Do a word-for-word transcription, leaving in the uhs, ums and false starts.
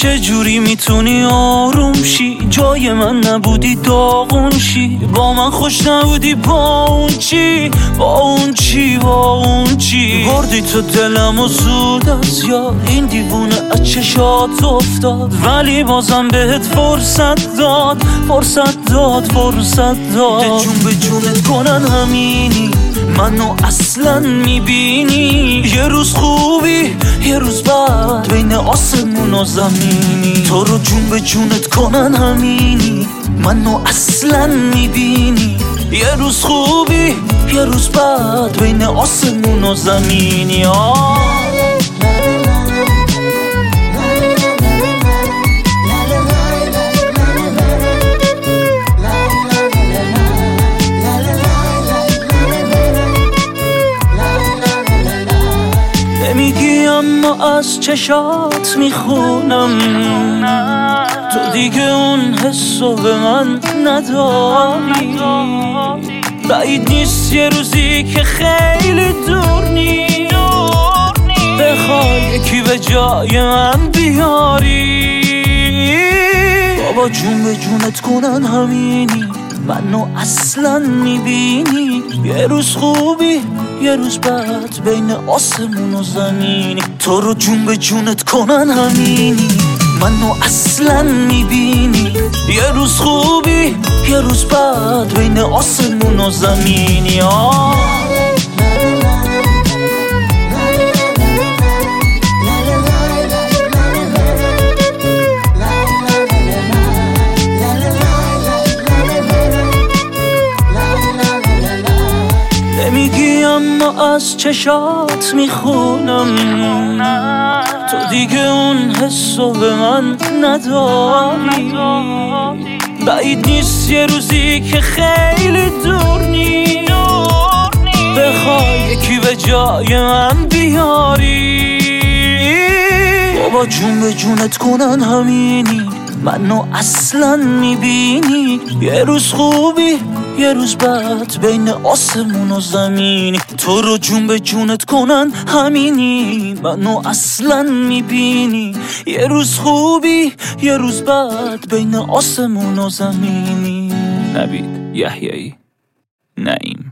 چه جوری میتونی آروم شی؟ جای من نبودی داغون شی، با من خوش نبودی با اون چی؟ با اون چی؟ با اون چی؟ بردی تو دلم و زود از یاد، این دیوونه از چشات افتاد، ولی بازم بهت فرصت داد، فرصت داد، فرصت داد. جون به جونت کنن همینی، منو اصلا میبینی؟ یه روز خوبی یه روز بعد، بین آسمون و زمینی. تو رو جون به جونت کنن همینی، منو اصلا میبینی؟ یه روز خوبی یه روز بعد، بین آسمون و زمینی. آه نمیگی اما از چشات میخونم، تو دیگه اون حسو به من نداری. بعید نیست یه روزی که خیلی دور نی بخوای یکی به جای من بیاری. بابا جون به جونت کنن همینی، منو اصلا میبینی؟ یه روز خوبی یه روز بعد، بین آسمون و زمینی. تو رو جون به جونت کنن همینی، منو اصلا میبینی؟ یه روز خوبی یه روز بعد، بین آسمون و زمینی. آه نمیگی اما از چشات میخونم، تو دیگه اون حسو به من نداری. بعید نیست یه روزی که خیلی دور نی بخوای یکی به جای من بیاری. بابا جون به جونت کنن همینی، منو اصلا میبینی؟ یه روز خوبی یه روز بعد، بین آسمون و زمینی. تو رو جون به جونت کنن همینی، منو اصلا میبینی؟ یه روز خوبی یه روز بعد، بین آسمون و زمینی. نوید یحیایی، نعیم.